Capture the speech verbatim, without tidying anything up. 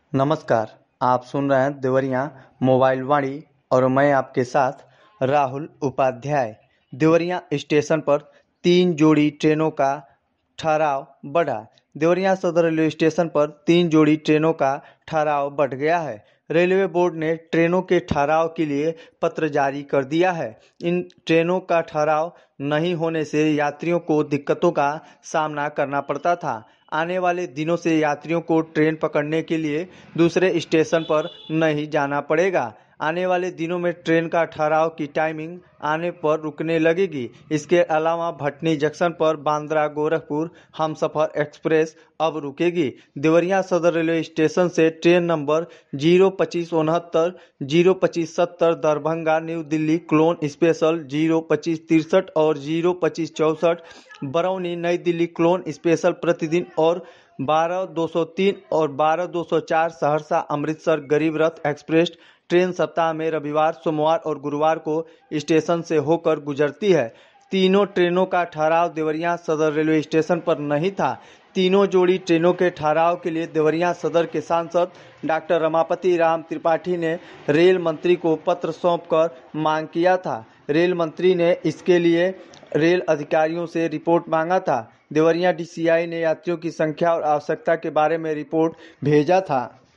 नमस्कार, आप सुन रहे हैं देवरिया मोबाइल वाणी और मैं आपके साथ राहुल उपाध्याय। देवरिया स्टेशन पर तीन जोड़ी ट्रेनों का ठहराव बढ़ा। देवरिया सदर रेलवे स्टेशन पर तीन जोड़ी ट्रेनों का ठहराव बढ़ गया है। रेलवे बोर्ड ने ट्रेनों के ठहराव के लिए पत्र जारी कर दिया है। इन ट्रेनों का ठहराव नहीं होने से यात्रियों को दिक्कतों का सामना करना पड़ता था। आने वाले दिनों से यात्रियों को ट्रेन पकड़ने के लिए दूसरे स्टेशन पर नहीं जाना पड़ेगा। आने वाले दिनों में ट्रेन का ठहराव की टाइमिंग आने पर रुकने लगेगी। इसके अलावा भटनी जंक्शन पर बांद्रा गोरखपुर हमसफर एक्सप्रेस अब रुकेगी। देवरिया सदर रेलवे स्टेशन से ट्रेन नंबर जीरो पच्चीस उनहत्तर, जीरो पच्चीस सत्तर Darbhanga New Delhi clone special, zero पच्चीस तिरसठ और जीरो पच्चीस चौसठ बरौनी नई दिल्ली क्लोन स्पेशल प्रतिदिन और बारह दो सौ तीन और बारह दो सौ चार सहरसा अमृतसर गरीब रथ एक्सप्रेस ट्रेन सप्ताह में रविवार, सोमवार और गुरुवार को स्टेशन से होकर गुजरती है। तीनों ट्रेनों का ठहराव देवरिया सदर रेलवे स्टेशन पर नहीं था। तीनों जोड़ी ट्रेनों के ठहराव के लिए देवरिया सदर के सांसद डॉक्टर रमापति राम त्रिपाठी ने रेल मंत्री को पत्र सौंपकर मांग किया था। रेल मंत्री ने इसके लिए रेल अधिकारियों से रिपोर्ट मांगा था। देवरिया डीसीआई ने यात्रियों की संख्या और आवश्यकता के बारे में रिपोर्ट भेजा था।